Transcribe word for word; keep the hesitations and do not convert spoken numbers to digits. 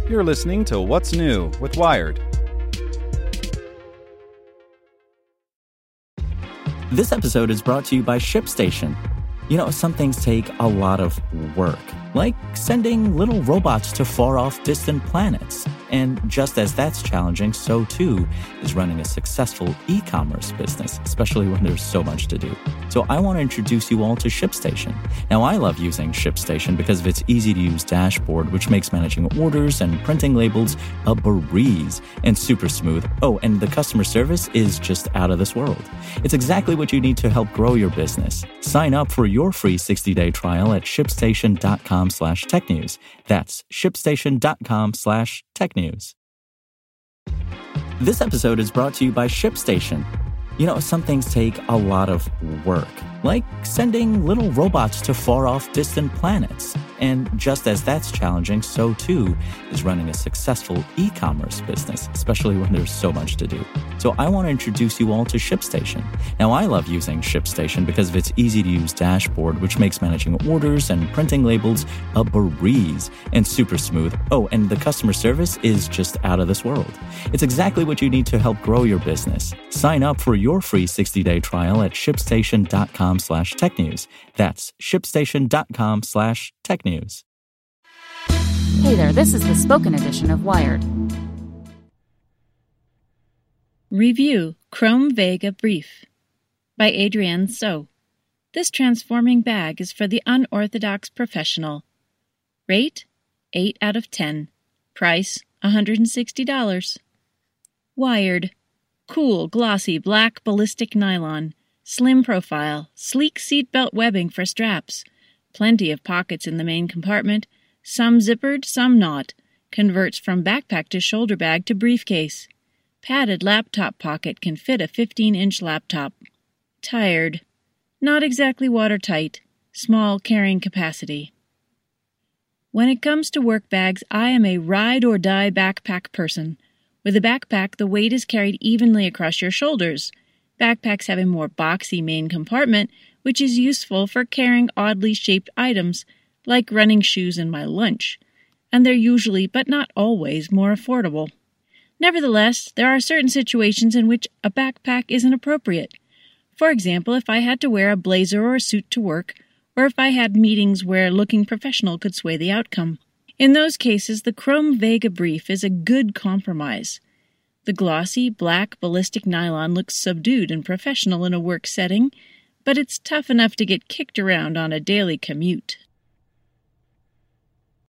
You're listening to What's New with Wired. This episode is brought to you by ShipStation. You know, some things take a lot of work, like sending little robots to far-off distant planets. And just as that's challenging, so too is running a successful e-commerce business, especially when there's so much to do. So I want to introduce you all to ShipStation. Now, I love using ShipStation because of its easy-to-use dashboard, which makes managing orders and printing labels a breeze and super smooth. Oh, and the customer service is just out of this world. It's exactly what you need to help grow your business. Sign up for your free sixty-day trial at shipstation.com slash technews. That's shipstation.com slash technews. This episode is brought to you by ShipStation. You know, some things take a lot of work, like sending little robots to far-off distant planets. And just as that's challenging, so too is running a successful e-commerce business, especially when there's so much to do. So I want to introduce you all to ShipStation. Now, I love using ShipStation because of its easy-to-use dashboard, which makes managing orders and printing labels a breeze and super smooth. Oh, and the customer service is just out of this world. It's exactly what you need to help grow your business. Sign up for your free sixty-day trial at shipstation.com slash technews. That's shipstation.com slash technews. Hey there, this is the spoken edition of Wired. Review Chrome Vega Brief by Adrienne So. This transforming bag is for the unorthodox professional. Rate eight out of ten. Price one hundred sixty dollars. Wired. Cool, glossy, black ballistic nylon. Slim profile, sleek seatbelt webbing for straps. Plenty of pockets in the main compartment. Some zippered, some not. Converts from backpack to shoulder bag to briefcase. Padded laptop pocket can fit a fifteen-inch laptop. Tired. Not exactly watertight. Small carrying capacity. When it comes to work bags, I am a ride-or-die backpack person. With a backpack, the weight is carried evenly across your shoulders. Backpacks have a more boxy main compartment, which is useful for carrying oddly shaped items, like running shoes and my lunch, and they're usually, but not always, more affordable. Nevertheless, there are certain situations in which a backpack isn't appropriate. For example, if I had to wear a blazer or a suit to work, or if I had meetings where looking professional could sway the outcome. In those cases, the Chrome Vega Brief is a good compromise. The glossy, black ballistic nylon looks subdued and professional in a work setting, but it's tough enough to get kicked around on a daily commute.